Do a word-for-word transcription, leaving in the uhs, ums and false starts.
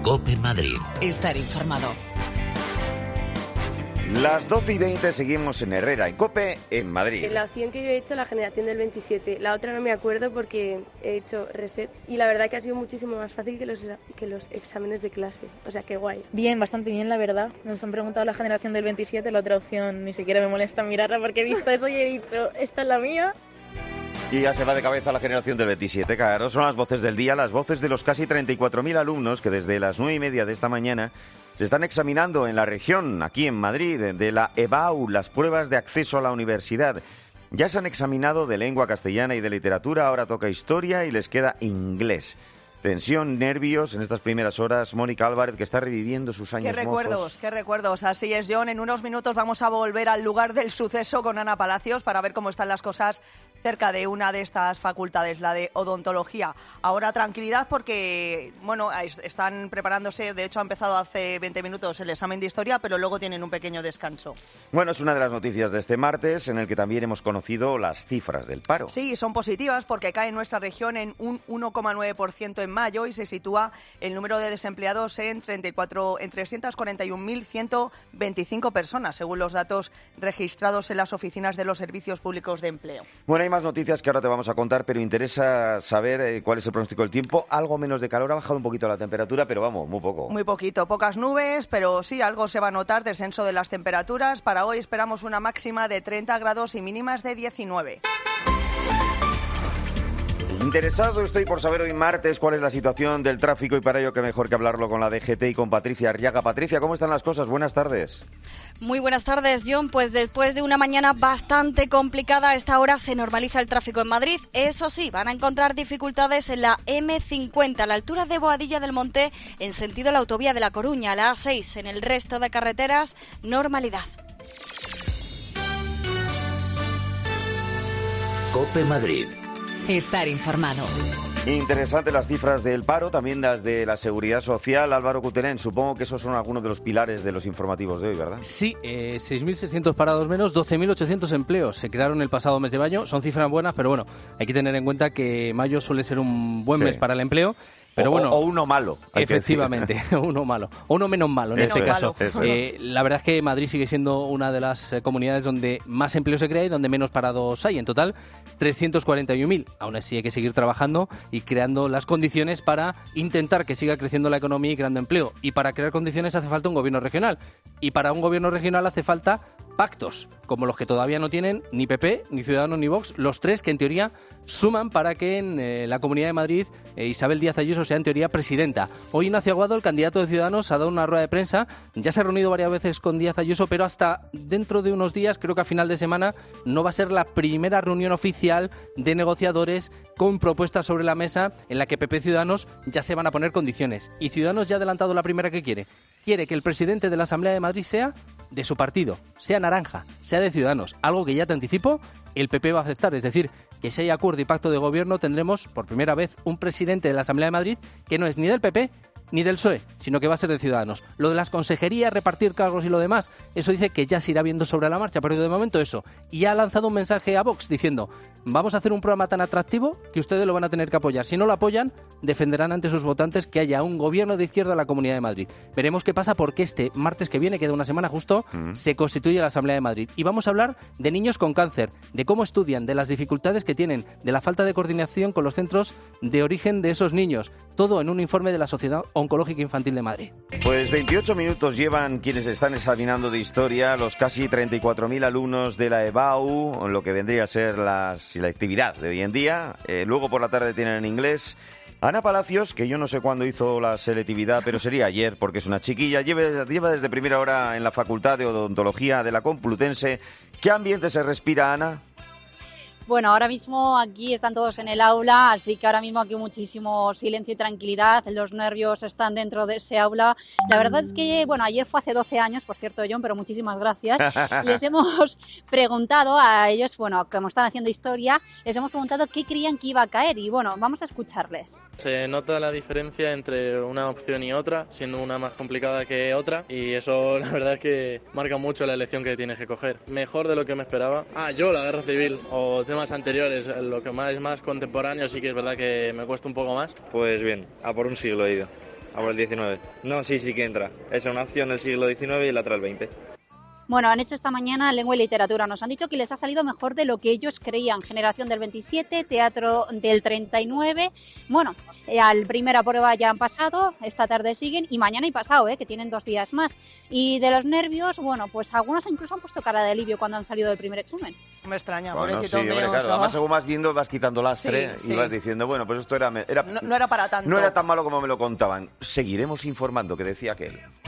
COPE Madrid. Estar informado. Las doce y veinte seguimos en Herrera, en COPE, en Madrid. La opción que yo he hecho, la generación del veintisiete, la otra no me acuerdo porque he hecho reset y la verdad que ha sido muchísimo más fácil que los, que los exámenes de clase, o sea, qué guay. Bien, bastante bien, la verdad. Nos han preguntado la generación del veintisiete, la otra opción ni siquiera me molesta mirarla porque he visto eso y he dicho, esta es la mía. Y ya se va de cabeza la generación del veintisiete, claro. Son las voces del día, las voces de los casi treinta y cuatro mil alumnos que desde las nueve y media de esta mañana se están examinando en la región, aquí en Madrid, de la E B A U, las pruebas de acceso a la universidad. Ya se han examinado de lengua castellana y de literatura, ahora toca historia y les queda inglés. Tensión, nervios en estas primeras horas. Mónica Álvarez, que está reviviendo sus años mozos. Qué recuerdos, mozos. qué recuerdos. Así es, John. En unos minutos vamos a volver al lugar del suceso con Ana Palacios para ver cómo están las cosas cerca de una de estas facultades, la de odontología. Ahora tranquilidad porque, bueno, están preparándose, de hecho ha empezado hace veinte minutos el examen de historia, pero luego tienen un pequeño descanso. Bueno, es una de las noticias de este martes en el que también hemos conocido las cifras del paro. Sí, son positivas porque cae en nuestra región en un uno coma nueve por ciento en mayo y se sitúa el número de desempleados en, treinta y cuatro, en trescientas cuarenta y un mil ciento veinticinco personas, según los datos registrados en las oficinas de los servicios públicos de empleo. Bueno, hay más noticias que ahora te vamos a contar, pero interesa saber eh, cuál es el pronóstico del tiempo. Algo menos de calor, ha bajado un poquito la temperatura, pero vamos, muy poco. Muy poquito, pocas nubes, pero sí, algo se va a notar, descenso de las temperaturas. Para hoy esperamos una máxima de treinta grados y mínimas de diecinueve. Interesado estoy por saber hoy martes cuál es la situación del tráfico y para ello que mejor que hablarlo con la D G T y con Patricia Arriaga. Patricia, ¿cómo están las cosas? Buenas tardes. Muy buenas tardes, John. Pues después de una mañana bastante complicada, a esta hora se normaliza el tráfico en Madrid. Eso sí, van a encontrar dificultades en la eme cincuenta, a la altura de Boadilla del Monte, en sentido la autovía de La Coruña, la A seis. En el resto de carreteras, normalidad. COPE Madrid. Estar informado. Interesante las cifras del paro, también las de la seguridad social. Álvaro Cutelén, supongo que esos son algunos de los pilares de los informativos de hoy, ¿verdad? Sí, eh, seis mil seiscientos parados menos, doce mil ochocientos empleos. Se crearon el pasado mes de mayo, son cifras buenas, pero bueno, hay que tener en cuenta que mayo suele ser un buen sí. mes para el empleo. Pero o, bueno, o uno malo. Efectivamente, uno malo. O uno menos malo en eso este es, caso. Eh, la verdad es que Madrid sigue siendo una de las eh, comunidades donde más empleo se crea y donde menos parados hay. En total, trescientos cuarenta y un mil. Aún así hay que seguir trabajando y creando las condiciones para intentar que siga creciendo la economía y creando empleo. Y para crear condiciones hace falta un gobierno regional. Y para un gobierno regional hace falta pactos, como los que todavía no tienen ni P P, ni Ciudadanos, ni Vox, los tres que en teoría suman para que en eh, la Comunidad de Madrid eh, Isabel Díaz Ayuso sea en teoría presidenta. Hoy Ignacio Aguado, el candidato de Ciudadanos, ha dado una rueda de prensa, ya se ha reunido varias veces con Díaz Ayuso, pero hasta dentro de unos días, creo que a final de semana, no va a ser la primera reunión oficial de negociadores con propuestas sobre la mesa en la que P P y Ciudadanos ya se van a poner condiciones. Y Ciudadanos ya ha adelantado la primera que quiere. Quiere que el presidente de la Asamblea de Madrid sea de su partido, sea naranja, sea de Ciudadanos. Algo que ya te anticipo, el P P va a aceptar. Es decir, que si hay acuerdo y pacto de gobierno tendremos por primera vez un presidente de la Asamblea de Madrid que no es ni del P P ni del P S O E, sino que va a ser de Ciudadanos. Lo de las consejerías, repartir cargos y lo demás, eso dice que ya se irá viendo sobre la marcha, pero de momento eso. Y ha lanzado un mensaje a Vox diciendo, vamos a hacer un programa tan atractivo que ustedes lo van a tener que apoyar. Si no lo apoyan, defenderán ante sus votantes que haya un gobierno de izquierda en la Comunidad de Madrid. Veremos qué pasa porque este martes que viene, queda una semana justo, mm. se constituye la Asamblea de Madrid. Y vamos a hablar de niños con cáncer, de cómo estudian, de las dificultades que tienen, de la falta de coordinación con los centros de origen de esos niños. Todo en un informe de la Sociedad Oncológica Infantil de Madrid. Pues veintiocho minutos llevan quienes están examinando de historia, los casi treinta y cuatro mil alumnos de la E B A U, lo que vendría a ser las, la actividad de hoy en día. Eh, luego por la tarde tienen en inglés. Ana Palacios, que yo no sé cuándo hizo la selectividad, pero sería ayer, porque es una chiquilla, lleva, lleva desde primera hora en la Facultad de Odontología de la Complutense. ¿Qué ambiente se respira, Ana? Bueno, ahora mismo aquí están todos en el aula, así que ahora mismo aquí muchísimo silencio y tranquilidad, los nervios están dentro de ese aula. La verdad es que, bueno, ayer fue hace doce años, por cierto, John, pero muchísimas gracias. Les hemos preguntado a ellos, bueno, como están haciendo historia, les hemos preguntado qué creían que iba a caer y, bueno, vamos a escucharles. Se nota la diferencia entre una opción y otra, siendo una más complicada que otra, y eso la verdad es que marca mucho la elección que tienes que coger. Mejor de lo que me esperaba. Ah, yo, la guerra civil, o temas anteriores, lo que más es más contemporáneo, sí que es verdad que me cuesta un poco más. Pues bien, a por un siglo he ido. A por el diecinueve. No, sí, sí que entra. Es una opción del siglo diecinueve y la otra el veinte. Bueno, han hecho esta mañana lengua y literatura. Nos han dicho que les ha salido mejor de lo que ellos creían. Generación del veintisiete, teatro del treinta y nueve. Bueno, eh, al primera prueba ya han pasado, esta tarde siguen y mañana y pasado, eh, que tienen dos días más. Y de los nervios, bueno, pues algunos incluso han puesto cara de alivio cuando han salido del primer examen. Me extraña, Bueno, sí, pobrecito hombre, mío, claro. se va. Además, según vas viendo, vas quitando lastre Sí, y sí. vas diciendo, bueno, pues esto era... era No, no era para tanto. no era tan malo como me lo contaban. Seguiremos informando, que decía aquel.